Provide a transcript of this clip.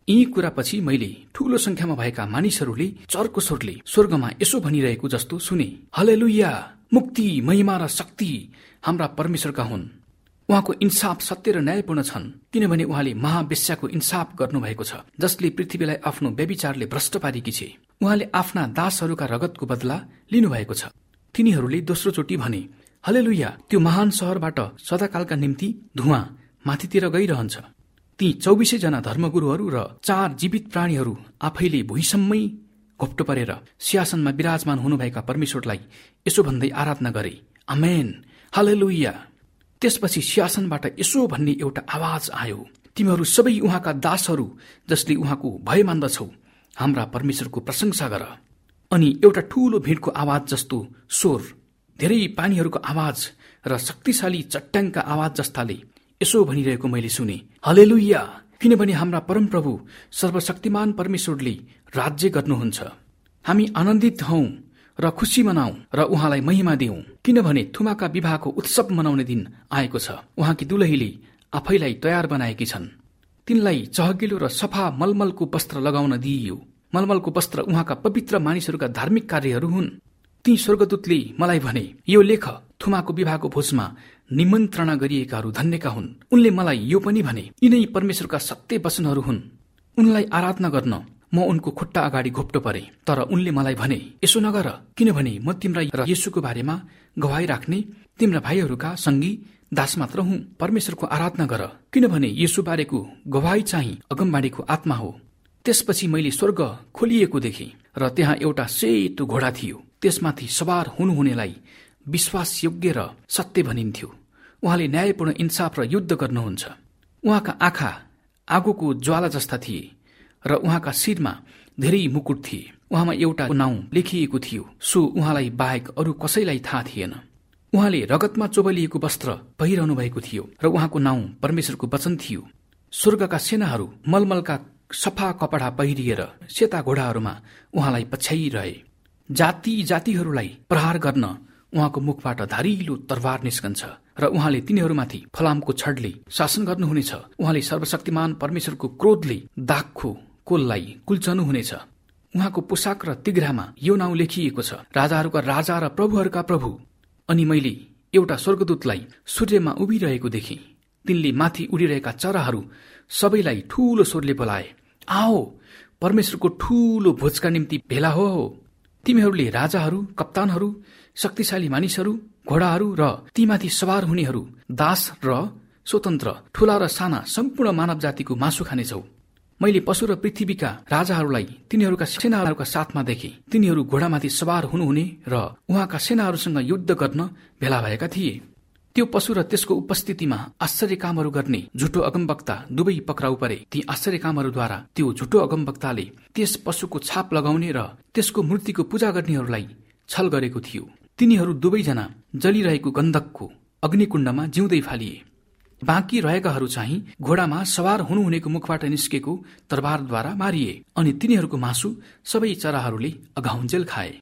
यी कुरापछि मैले ठूलो संख्यामा भएका मानिसहरूले चर्को स्वरले स्वर्गमा यसो भनिरहेको जस्तो सुने, हालेलुया, मुक्ति, महिमा र शक्ति हाम्रा परमेश्वरका हुन्। उहाँको इन्साफ सत्य र न्यायपूर्ण छन्, किनभने उहाँले महावेश्याको इन्साफ गर्नुभएको छ, जसले पृथ्वीलाई आफ्नो व्यभिचारले भ्रष्ट पारेकी छे। उहाँले आफ्ना दासहरूका रगतको बदला लिनुभएको छ। तिनीहरूले दोस्रो चोटि भने, हालेलुया, त्यो महान शहरबाट सदाकालका निम्ति धुवाँ माथितिर गइरहन्छ। ती 24 जना धर्मगुरुहरू र 4 जीवित प्राणीहरू आफैले भुइँसम्मै घोप्टो परेर सिंहासनमा विराजमान हुनुभएका परमेश्वरलाई यसो भन्दै आराधना गरे, आमेन, हालेलुया। त्यसपछि सिंहासनबाट यसो भन्ने एउटा आवाज आयो, तिमीहरू सबै उहाँका दासहरू जसले उहाँको भय मान्दछौ, हाम्रा परमेश्वरको प्रशंसा गर। अनि एउटा ठूलो भिडको आवाज जस्तो स्वर, धेरै पानीहरूको आवाज र शक्तिशाली चट्याङका आवाज जस्ताले यसो भनिरहेको मैले सुने, हालेलुया, किनभने हाम्रा परमप्रभु सर्वशक्तिमान परमेश्वरले राज्य गर्नुहुन्छ। हामी आनन्दित हौं र खुसी मनाऊ र उहाँलाई महिमा दिउँ, किनभने थुमाका विवाहको उत्सव मनाउने दिन आएको छ। उहाँकी दुलहीले आफैलाई तयार बनाएकी छन्। तिनलाई चहकिलो र सफा मलमलको वस्त्र लगाउन दिइयो। मलमलको वस्त्र उहाँका पवित्र मानिसहरूका धार्मिक कार्यहरू हुन्। ती स्वर्गदूतले मलाई भने, यो लेख, थुमाको विवाहको भोजमा निमन्त्रणा गरिएकाहरू धन्यका हुन्। उनले मलाई यो पनि भने, यिनै परमेश्वरका सत्य वचनहरू हुन्। उनलाई आराधना गर्न म उनको खुट्टा अगाडि घोप्टो परे। तर उनले मलाई भने, यसो नगर, किनभने म तिम्रा र येशूको बारेमा गवाही राख्ने तिम्रा भाइहरूका सँगी दास मात्र हुँ। परमेश्वरको आराधना गर, किनभने येशू बारेको गवाही चाहिँ अगमबाणीको आत्मा हो। त्यसपछि मैले स्वर्ग खोलिएको देखेँ र त्यहाँ एउटा सेतो घोडा थियो। त्यसमाथि सवार हुनुहुनेलाई विश्वासयोग्य र सत्य भनिन्थ्यो। उहाँले न्यायपूर्ण इन्साफ र युद्ध गर्नुहुन्छ। उहाँका आँखा आगोको ज्वाला जस्ता थिए र उहाँका शिरमा धेरै मुकुट थिए। उहाँमा एउटा नाउँ लेखिएको थियो, सो उहाँलाई बाहेक अरू कसैलाई थाहा थिएन। उहाँले रगतमा चोबलिएको वस्त्र पहिरहनु भएको थियो र उहाँको नाउँ परमेश्वरको वचन थियो। स्वर्गका सेनाहरू मलमलका सफा कपडा पहिरिएर सेता घोडाहरूमा उहाँलाई पछ्याइरहे। जाति जातिहरूलाई प्रहार गर्न उहाँको मुखबाट धारिलो तरवार निस्कन्छ र उहाँले तिनीहरूमाथि फलामको छडले शासन गर्नुहुनेछ। उहाँले सर्वशक्तिमान परमेश्वरको क्रोधले दागको कोललाई कुल्चनुहुनेछ। उहाँको पोसाक र तिघ्रामा यो नाउँ लेखिएको छ, राजाहरूका राजा र प्रभुहरूका प्रभु। अनि मैले एउटा स्वर्गदूतलाई सूर्यमा उभिरहेको देखेँ। तिनले माथि उडिरहेका चराहरू सबैलाई ठूलो स्वरले बोलाए, आओ, परमेश्वरको ठूलो भोजका निम्ति भेला हो। तिमीहरूले राजाहरू, कप्तानहरू, शक्तिशाली मानिसहरू, घोडाहरू र तीमाथि सवार हुनेहरू, दास र स्वतन्त्र, ठूला र साना सम्पूर्ण मानव जातिको मासु खानेछौ। मैले पशु र पृथ्वीका राजाहरूलाई तिनीहरूका सेनाहरूका साथमा देखेँ। तिनीहरू घोडामाथि सवार हुनुहुने र उहाँका सेनाहरूसँग युद्ध गर्न भेला भएका थिए। त्यो पशु र त्यसको उपस्थितिमा आश्चर्य कामहरू गर्ने झुटो अगमवक्ता दुवै पक्राउ परे। ती आश्चर्य कामहरूद्वारा त्यो झुटो अगमवक्ताले त्यस पशुको छाप लगाउने र त्यसको मूर्तिको पूजा गर्नेहरूलाई छल गरेको थियो। तिनीहरू दुवैजना जलिरहेको गन्धकको अग्निकुण्डमा जिउँदै फालिए। बाँकी रहेकाहरू चाहिँ घोडामा सवार हुनुहुनेको मुखबाट निस्केको तरवारद्वारा मारिए अनि तिनीहरूको मासु सबै चराहरूले अघाउन्जेल खाए।